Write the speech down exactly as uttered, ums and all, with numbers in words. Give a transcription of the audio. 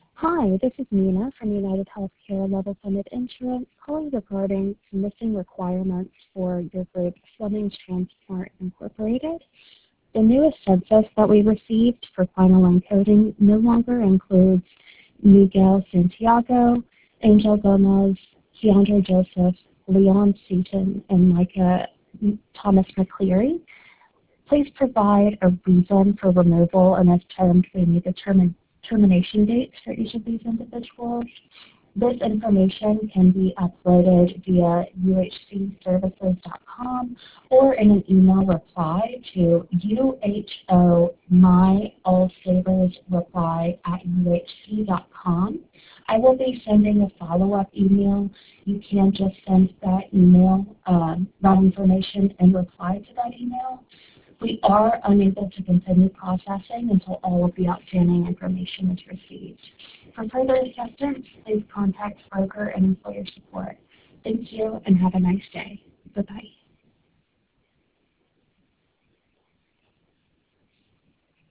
Hi, this is Nina from United Healthcare Level Funded Insurance calling regarding some missing requirements for your group, Fleming Transport Incorporated. The newest census that we received for final encoding no longer includes Miguel Santiago, Angel Gomez, Keandre Joseph, Leon Seaton, and Micah Thomas McCleary. Please provide a reason for removal, and as termed, we need determine termination dates for each of these individuals. This information can be uploaded via U H C services dot com or in an email reply to U H O my all savers reply at U H C dot com. I will be sending a follow-up email. You can just send that email, um, that information in reply to that email. We are unable to continue processing until all of the outstanding information is received. For further assistance, please contact broker and employer support. Thank you and have a nice day. Bye-bye.